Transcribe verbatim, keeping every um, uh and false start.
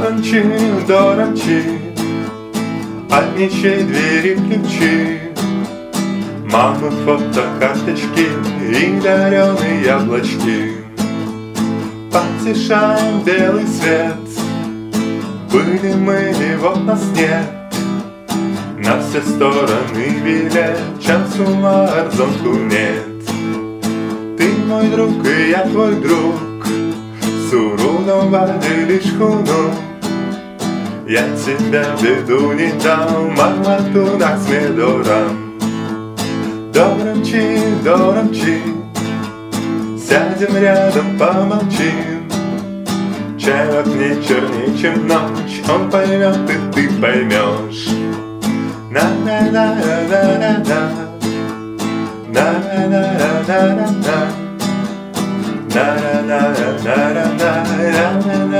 Дорамчи, дорамчи, от ничьей двери ключи. Мамы фотокарточки и дареные яблочки. Потешаем белый свет, были мы, и вот нас нет. На все стороны билет, часу на горизонту нет. Ты мой друг, и я твой друг, Сурудом водили шхуну. Я тебя в беду не дам, Мамату нас медорам. Дорамчи, дорамчи, сядем рядом, помолчим. Человек не чернее, чем ночь, он поймет, и ты поймешь. На-на-на-на-на-на, на-на-на-на-на-на, на-на-на-на-на-на.